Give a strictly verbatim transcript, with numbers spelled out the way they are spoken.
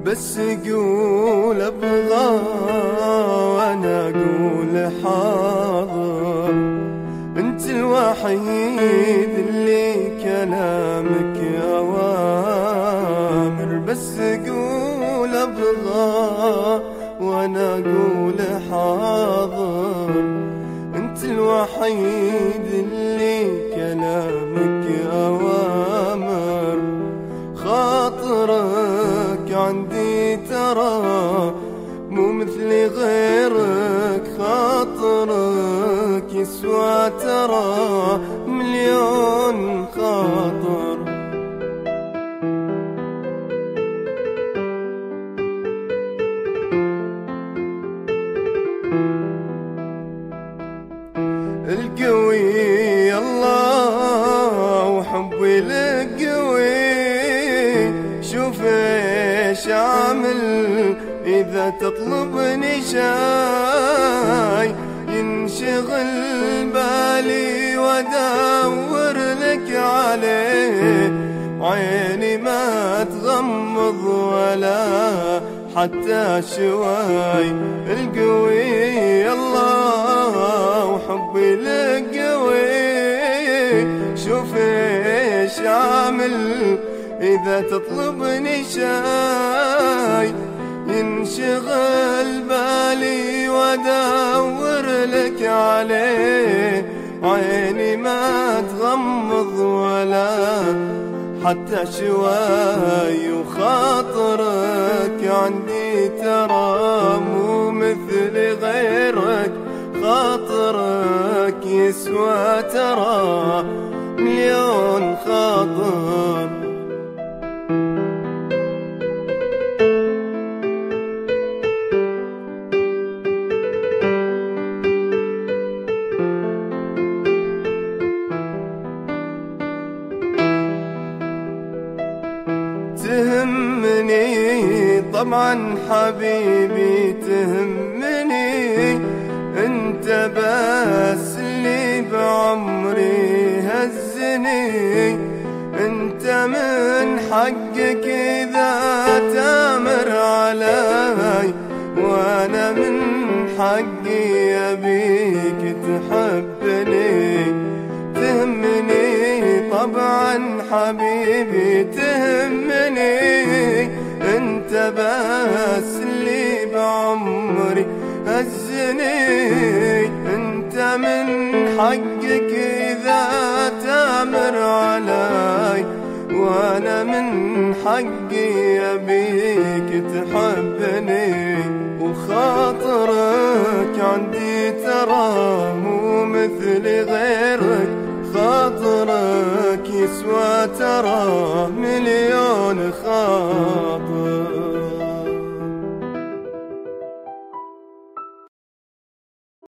بس قول ابغى وانا اقول حاضر. انت الوحيد اللي كلامك اوامر، بس قول ابغى وانا اقول حاضر. انت الوحيد اللي كلامك اوامر. خاطرك عندي ترى مو مثل غيرك، خاطرك يسوى ترى مليون خاطر. القوي الله وحبي لك قوي، شوف ايش اعمل اذا تطلبني شاي. ينشغل بالي وادور لك عليه، عيني ما تغمض ولا حتى شوي. القوي الله وحبي لك قوي، شوف ايش اعمل اذا تطلبني شاي. ينشغل بالي وادور لك عليه، عيني ما تغمض ولا حتى شوي. وخاطرك عندي ترى مو مثل غيرك، خاطرك يسوى ترى مليون خاطر. تهمني طبعا حبيبي تهمني، انت بس اللي بعمري هزني. انت من حقك اذا تامر علي، وانا من حقي ابيك تحبني. تهمني طبعا حبيبي تهمني، انت بس اللي بعمري هزني. انت من حقك اذا تامر علي، وانا من حقي ابيك تحبني. وخاطرك عندي ترى مو مثل غيرك، خاطرك يسوى ترى مليون خاطر.